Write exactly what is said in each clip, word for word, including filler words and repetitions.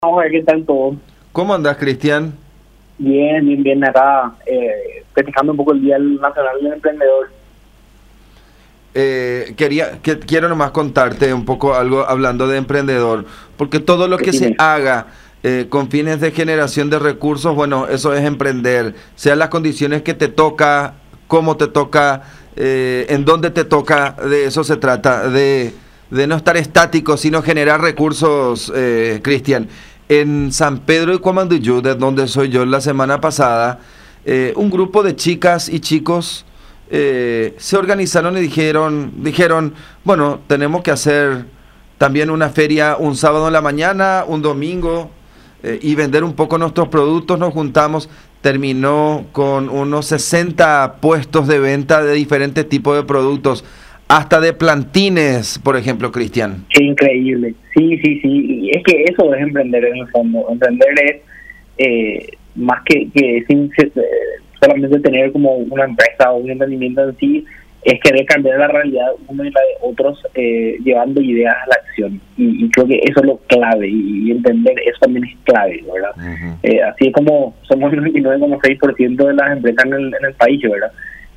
Vamos a ver qué tal todo. ¿Cómo andás, Cristian? Bien, bien, bien acá, eh, festejando un poco el Día Nacional del Emprendedor. Eh, quería, que, quiero nomás contarte un poco algo hablando de emprendedor, porque todo lo que se Decime. haga eh, con fines de generación de recursos, bueno, eso es emprender, sean las condiciones que te toca, cómo te toca, eh, en dónde te toca, de eso se trata, de, de no estar estático, sino generar recursos, eh, Cristian. En San Pedro y Cuamanduyú, de donde soy yo, la semana pasada, eh, un grupo de chicas y chicos eh, se organizaron y dijeron, dijeron, bueno, tenemos que hacer también una feria un sábado en la mañana, un domingo, eh, y vender un poco nuestros productos. Nos juntamos, terminó con unos sesenta puestos de venta de diferentes tipos de productos, hasta de plantines, por ejemplo, Cristian. Qué increíble. Sí, sí, sí. Y es que eso es emprender en el fondo. Emprender es eh, más que, que sin, eh, solamente tener como una empresa o un emprendimiento en sí, es querer cambiar la realidad uno y la de otros, eh, llevando ideas a la acción. Y, y creo que eso es lo clave. Y, y entender eso también es clave, ¿verdad? Uh-huh. Eh, así es como somos el noventa y nueve coma seis por ciento de las empresas en el, en el país, ¿verdad?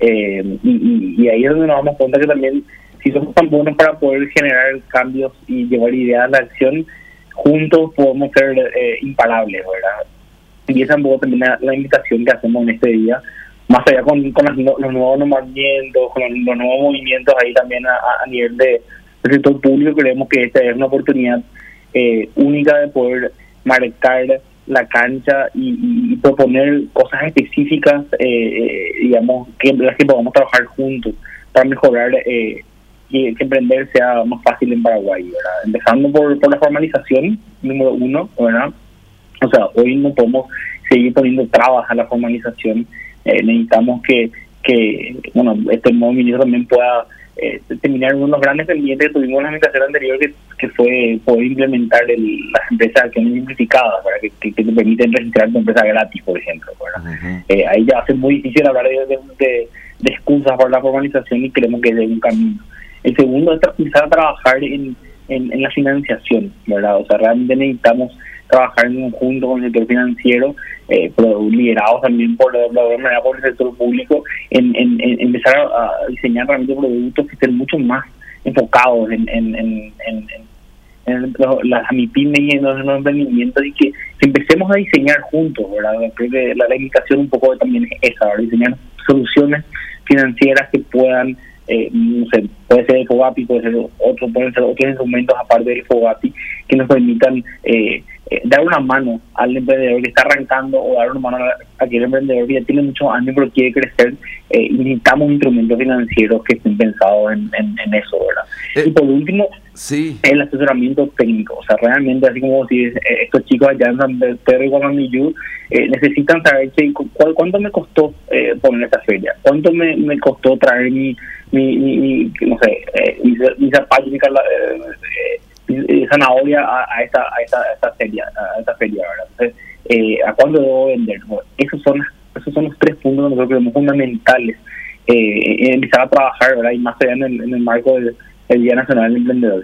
Eh, y, y, y ahí es donde nos damos cuenta que también, si somos tan buenos para poder generar cambios y llevar ideas a la acción, juntos podemos ser eh, imparables, ¿verdad? Y esa es un poco también la, la invitación que hacemos en este día, más allá con, con las, los nuevos nombramientos, con los, los nuevos movimientos ahí también a, a nivel de, del sector público. Creemos que esta es una oportunidad eh, única de poder marcar la cancha y, y, y proponer cosas específicas, eh, digamos, que las que podamos trabajar juntos para mejorar eh, y que emprender sea más fácil en Paraguay, ¿verdad? Empezando por, por la formalización, número uno, ¿verdad? O sea, hoy no podemos seguir poniendo trabas a la formalización. Eh, necesitamos que, que, bueno, este nuevo ministro también pueda eh, terminar uno de los grandes pendientes que tuvimos en la administración anterior, que, que fue poder implementar el, las empresas que son simplificadas, para que, que, que te permiten registrar tu empresa gratis, por ejemplo, ¿verdad? Uh-huh. Eh, ahí ya hace muy difícil hablar de, de, de, de excusas para la formalización, y creemos que es un camino. El segundo es empezar a trabajar en, en, en la financiación, ¿verdad? O sea, realmente necesitamos trabajar en conjunto con el sector financiero, eh, pero liderados también por, de alguna manera por el sector público, en, en, en empezar a, a diseñar realmente productos que estén mucho más enfocados en, en, en, en, en, en los, las MIPYME y en los, en los emprendimientos, y que, que empecemos a diseñar juntos, ¿verdad? Creo que la, la invitación un poco también es esa, ¿verdad? Diseñar soluciones financieras que puedan, Eh, no sé, puede ser el FOGAPI, puede ser otro, pueden ser otros instrumentos aparte del FOGAPI, que nos permitan eh, eh, dar una mano al emprendedor que está arrancando, o dar una mano a, a aquel emprendedor que ya tiene muchos años pero quiere crecer. Eh, y necesitamos instrumentos financieros que estén pensados en, en, en eso, ¿verdad? Eh, y por último, sí, el asesoramiento técnico. O sea, realmente, así como si eh, estos chicos allá en San Pedro y Guamamillú eh, necesitan saber que, cu cuánto me costó eh, poner esta feria, cuánto me, me costó traer mi mi, mi, mi no sé, eh, mi, mi zapallo, mi, eh, mi, mi zanahoria a, a esta a esta, a esta feria, a esta feria, ¿verdad? Entonces, eh, ¿a cuándo debo vender? Bueno, esos son esos son los tres puntos que nosotros creemos fundamentales, eh, en empezar a trabajar, ¿verdad? Y más allá en el, en el marco del, del Día Nacional del Emprendedor.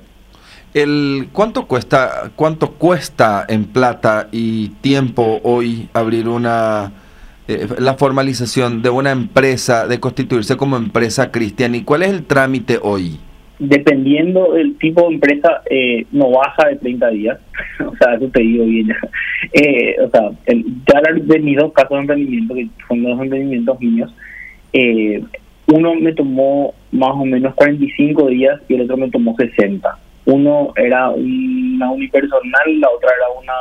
El, ¿cuánto cuesta, cuánto cuesta en plata y tiempo hoy abrir una eh, la formalización de una empresa, de constituirse como empresa, Cristian? ¿Y cuál es el trámite hoy? Dependiendo del tipo de empresa, eh, no baja de treinta días. O sea, eso te digo bien. Eh, o sea, el, ya de mis dos casos de emprendimiento, que son dos emprendimientos míos, eh, uno me tomó más o menos cuarenta y cinco días y el otro me tomó sesenta. Uno era una unipersonal, la otra era una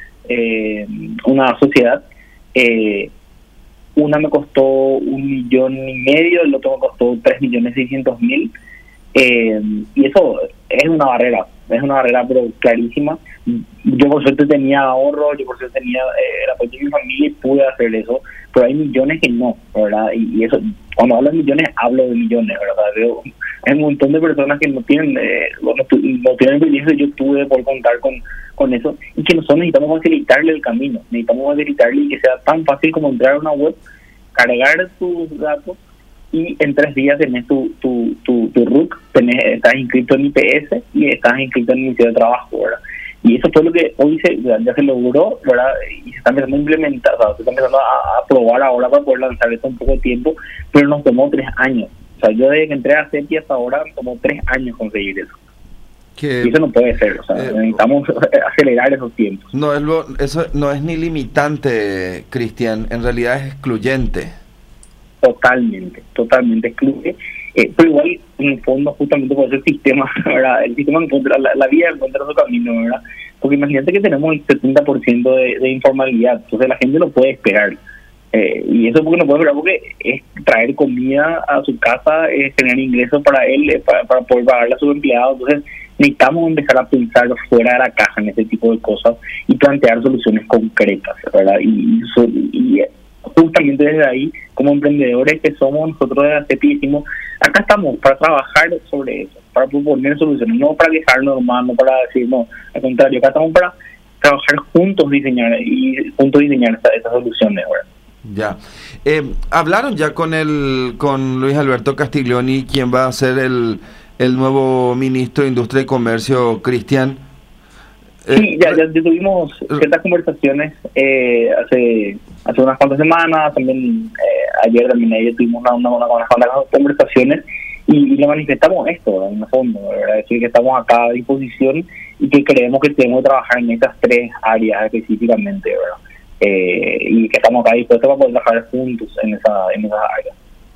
eh, una sociedad. Eh, una me costó un millón y medio, el otro me costó tres millones seiscientos mil. Eh, y eso es una barrera, es una barrera pero clarísima. Yo por suerte tenía ahorro, yo por suerte tenía eh, el apoyo de mi familia y pude hacer eso, pero hay millones que no, ¿verdad? Y, y eso, cuando hablo de millones, hablo de millones, ¿verdad? Veo, hay un montón de personas que no tienen eh, no, no tienen el privilegio, yo tuve por contar con, con eso, y que nosotros necesitamos facilitarle el camino, necesitamos facilitarle y que sea tan fácil como entrar a una web, cargar tus datos, y en tres días tenés tu tu tu, tu R U C, tenés, estás inscrito en I P S y estás inscrito en el Ministerio de Trabajo, ¿verdad? Y eso fue lo que hoy se, ya, ya se logró, ¿verdad? Y se está empezando a implementar, o sea, se está empezando a, a probar ahora para poder lanzar esto en poco tiempo, pero nos tomó tres años. O sea, yo desde que entré a CEPI hasta ahora me tomó tres años conseguir eso. Que, y eso no puede ser, o sea, eh, necesitamos acelerar esos tiempos. No es lo, eso no es ni limitante, Cristian, en realidad es excluyente. Totalmente, totalmente excluye. Eh, pero igual, en el fondo, justamente por eso el sistema, ¿verdad? El sistema encuentra, la, la vida encuentra su camino, ¿verdad? Porque imagínate que tenemos el setenta por ciento de, de informalidad, entonces la gente no puede esperar. Eh, y eso porque no puede esperar, porque es traer comida a su casa, es tener ingresos para él, eh, para, para poder pagarle a sus empleados. Entonces necesitamos empezar a pensar fuera de la caja en ese tipo de cosas y plantear soluciones concretas, ¿verdad? Y, y, y justamente desde ahí, como emprendedores que somos, nosotros de la CEPI decimos, acá estamos para trabajar sobre eso, para proponer soluciones, no para quejarnos nomás, no para decir, no, al contrario, acá estamos para trabajar juntos, diseñar y juntos diseñar estas esta soluciones, ¿verdad? Ya. Eh, ¿Hablaron ya con el con Luis Alberto Castiglioni, quien va a ser el, el nuevo ministro de Industria y Comercio, Cristian? Eh, sí, ya, ya tuvimos ciertas conversaciones eh, hace hace unas cuantas semanas, también eh, ayer también ahí tuvimos una, una, una, unas cuantas conversaciones y, y le manifestamos esto, ¿verdad? En el fondo, ¿verdad? Es decir, que estamos acá a disposición y que creemos que tenemos que trabajar en estas tres áreas específicamente, ¿verdad? Eh, y que estamos acá dispuestos para poder trabajar juntos en esa en esas áreas.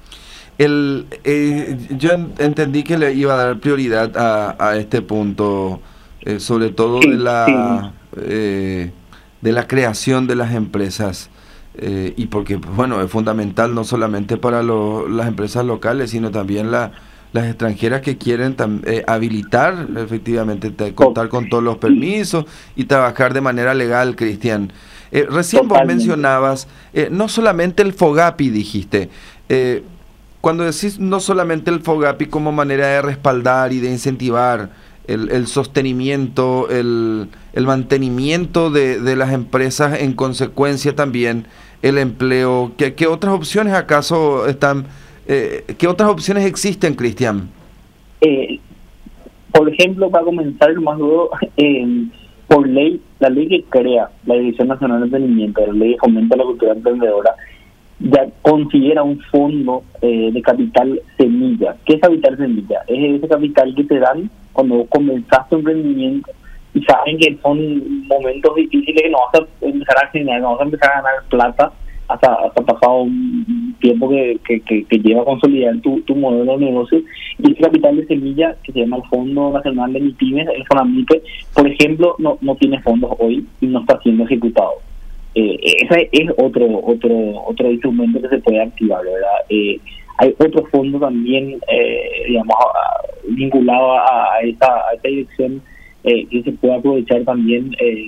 El, eh, yo entendí que le iba a dar prioridad a, a este punto, eh, sobre todo sí, de la sí. eh, de la creación de las empresas, eh, y porque, bueno, es fundamental no solamente para lo, las empresas locales, sino también la, las extranjeras que quieren tam, eh, habilitar, efectivamente, te, contar con todos los permisos y trabajar de manera legal, Cristian. Eh, recién Totalmente. Vos mencionabas, eh, no solamente el FOGAPI, dijiste. Eh, cuando decís no solamente el FOGAPI como manera de respaldar y de incentivar el, el sostenimiento, el, el mantenimiento de, de las empresas, en consecuencia también el empleo, ¿qué, qué otras opciones acaso están, eh, qué otras opciones existen, Cristian? Eh, por ejemplo, para comenzar, más luego, eh, por ley, la ley que crea la Dirección Nacional de Emprendimiento, la ley que fomenta la cultura emprendedora, ya considera un fondo eh, de capital semilla. ¿Qué es capital semilla? Es ese capital que te dan cuando comenzaste tu emprendimiento y saben que son momentos difíciles, que no vas a empezar a generar, no vas a empezar a ganar plata hasta, hasta pasado un tiempo que, que, que, que lleva a consolidar tu, tu modelo de negocio. Y ese capital de semilla, que se llama el Fondo Nacional de MIPYMES, el FONAMIPE, por ejemplo, no, no tiene fondos hoy y no está siendo ejecutado. Eh, ese es otro otro otro instrumento que se puede activar, ¿verdad? Eh, hay otro fondo también, eh, digamos, a, vinculado a, a, esta, a esta dirección, eh, que se puede aprovechar también eh,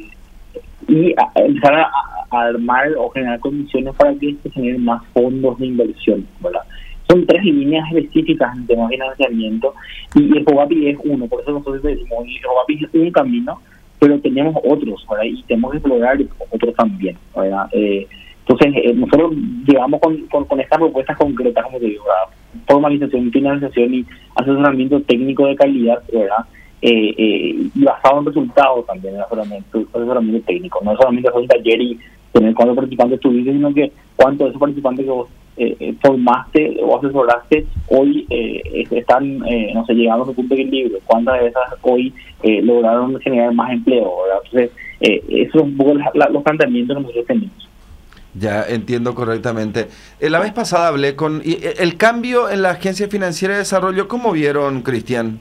y a, a empezar a, a armar o generar condiciones para que se generen más fondos de inversión, ¿verdad? Son tres líneas específicas en temas de financiamiento y el FOGAPI es uno, por eso nosotros decimos, el FOGAPI es un camino, pero tenemos otros, ¿verdad? Y tenemos que explorar otros también, ¿verdad? Eh, entonces, eh, nosotros llegamos con, con, con estas propuestas concretas, como te digo, ¿verdad? Formalización, financiación y asesoramiento técnico de calidad, ¿verdad? Eh, eh, y basado en resultados también, el asesoramiento, asesoramiento técnico. No solamente hacer un taller y tener cuántos participantes tuviste, sino que cuántos de esos participantes que vos eh, formaste o asesoraste hoy eh, están, eh, no sé, llegando a su punto de equilibrio, cuántas de esas hoy eh, lograron generar más empleo, ¿verdad? Entonces, eh, esos son un poco la, la, los planteamientos que nosotros tenemos. Ya entiendo correctamente. Eh, la vez pasada hablé con... Y, el cambio en la Agencia Financiera de Desarrollo, ¿cómo vieron, Cristian?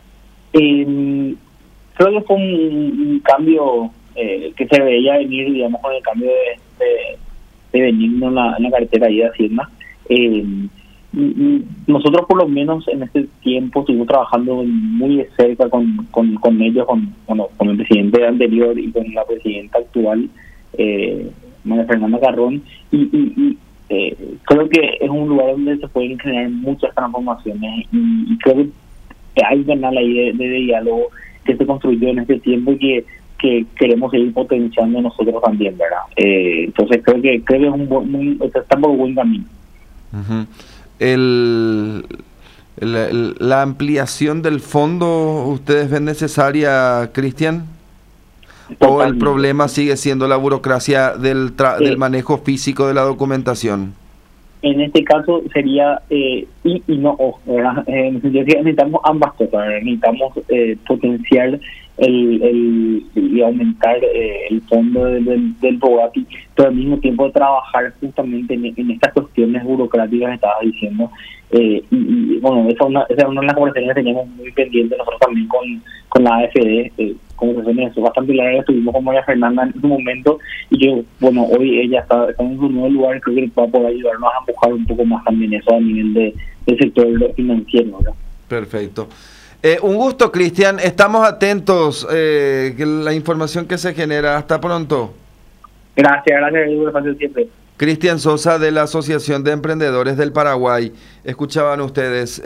Eh, creo que fue un, un cambio eh, que se veía venir, digamos, con el cambio de... de de venirnos en la, en la cartera ahí de Hacienda. Eh, nosotros por lo menos en este tiempo estuvimos trabajando muy de cerca con, con, con ellos, con, bueno, con el presidente anterior y con la presidenta actual, eh, María Fernanda Carrón, y, y, y eh, creo que es un lugar donde se pueden generar muchas transformaciones y, y creo que hay un canal ahí de, de diálogo que se construyó en este tiempo y que que queremos seguir potenciando nosotros también, ¿verdad? Eh, entonces creo que creo que es un buen, muy, está por un buen camino. Uh-huh. el, el, el, la ampliación del fondo, ¿ustedes ven necesaria, Cristian? o el problema sigue siendo la burocracia del, tra eh, del manejo físico de la documentación? En este caso sería eh, y, y no o, ¿verdad? Eh, necesitamos ambas cosas, ¿verdad? Necesitamos eh, potenciar el, el y aumentar eh, el fondo del, del, del Bogati, pero al mismo tiempo trabajar justamente en, en estas cuestiones burocráticas que estabas diciendo. Eh, y, y bueno, esa es una, esa es una de las conversaciones que teníamos muy pendientes nosotros también con, con la A F D, eh, conversaciones bastante largas, estuvimos con María Fernanda en su momento, y yo, bueno, hoy ella está, está en su nuevo lugar, creo que va a poder ayudarnos a empujar un poco más también eso a nivel de, del sector financiero, ¿verdad? Perfecto. Eh, un gusto, Cristian. Estamos atentos eh, que la información que se genera. Hasta pronto. Gracias, gracias por siempre. Cristian Sosa, de la Asociación de Emprendedores del Paraguay. Escuchaban ustedes.